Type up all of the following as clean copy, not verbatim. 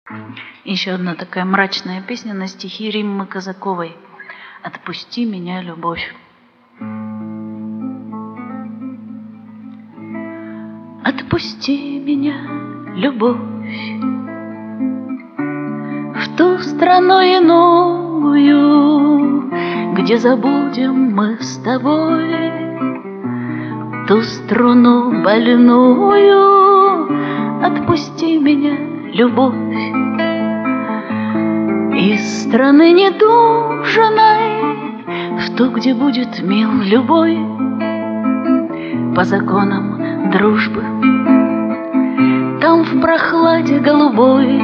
Еще одна такая мрачная песня на стихи Риммы Казаковой. «Отпусти меня, любовь». Отпусти меня, любовь, в ту страну иную, где забудем мы с тобой ту струну больную. Отпусти меня, любовь, из страны недужиной в ту, где будет мил любой по законам дружбы. Там в прохладе голубой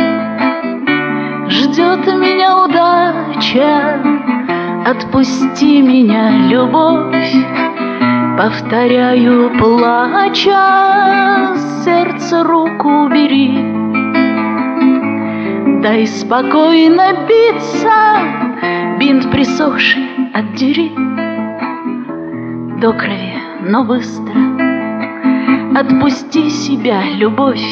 ждет меня удача. Отпусти меня, любовь, повторяю, плача, сердце руку убери. Дай спокойно биться, бинт присохший отдери. До крови, но быстро отпусти себя, любовь,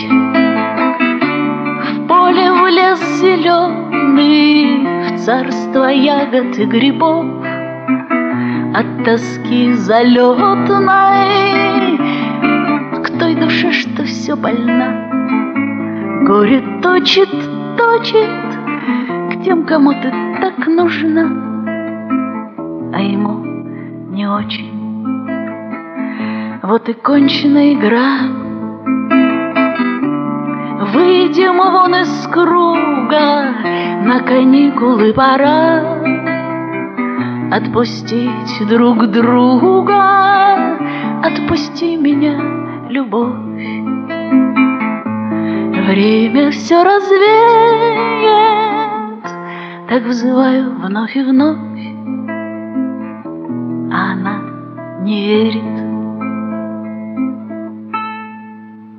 в поле, в лес зеленый, в царство ягод и грибов, от тоски залетной к той душе, что все больна. Горе точит, точит к тем, кому ты так нужна, а ему не очень. Вот и кончена игра. Выйдем вон из круга, на каникулы пора отпустить друг друга. Отпусти меня, любовь, время все развеет. Так взываю вновь и вновь, а она не верит.